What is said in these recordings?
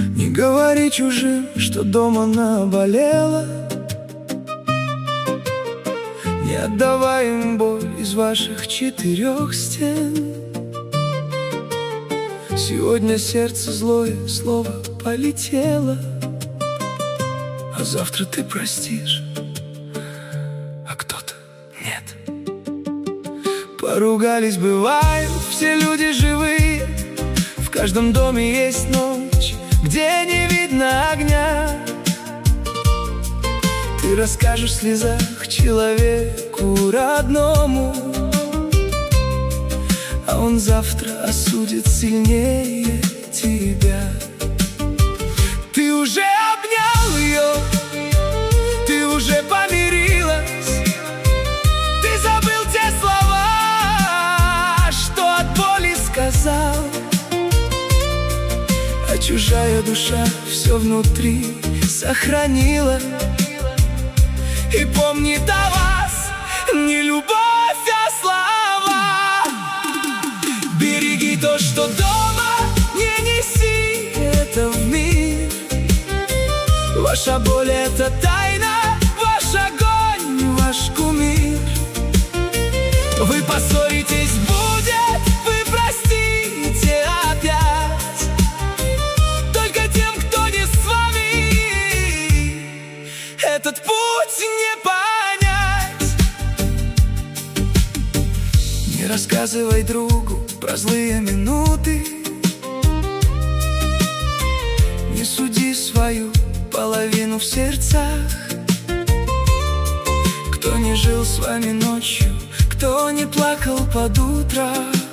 Не говори чужим, что дома наболело. Не отдавай им боль из ваших четырех стен. Сегодня сердце злое слово полетело, а завтра ты простишь, а кто-то нет. Поругались, бывают, все люди живые. В каждом доме есть ночь, где не видно огня. Ты расскажешь в слезах человеку родному, а он завтра осудит сильнее тебя. Ты уже обнял ее, ты уже помирилась, ты забыл те слова, что от боли сказал. А чужая душа все внутри сохранила и помнит о вас не любовь, а слова. Береги то, что дома, не неси это в мир. Ваша боль — это тайна, ваш огонь, ваш кумир. Вы поссоритесь, будет, вы простите опять. Только тем, кто не с вами, этот путь не понять. Не рассказывай другу про злые минуты, не суди свою половину в сердцах. Кто не жил с вами ночью, кто не плакал под утро,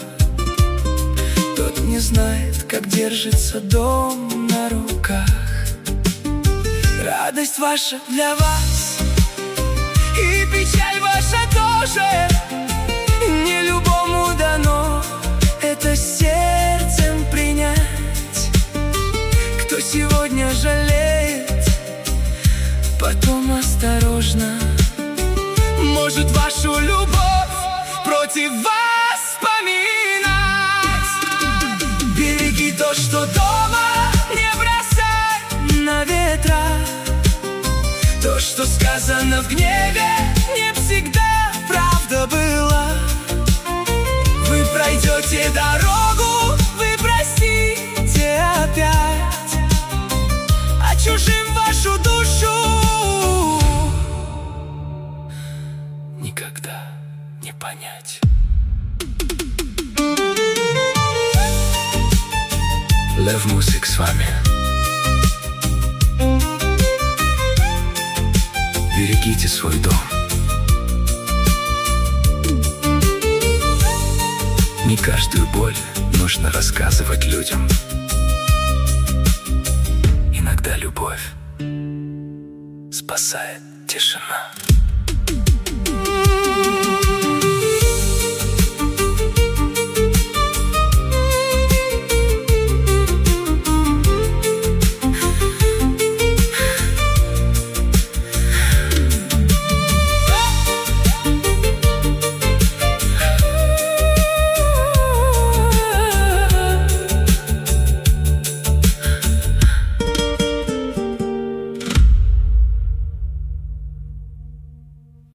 тот не знает, как держится дом на руках. Радость ваша для вас, и печаль ваша тоже. Не любому дано это сердцем принять. Кто сегодня жалеет, потом осторожно, может вашу любовь против вас поминать. Береги то, что дома, не бросай на ветра. То, что сказано в гневе, не всегда правда была. Вы пройдете дорогу, вы простите опять, а чужим вашу душу никогда не понять. Лев Мусик с вами. Берегите свой дом. Не каждую боль нужно рассказывать людям. Иногда любовь спасает тишина.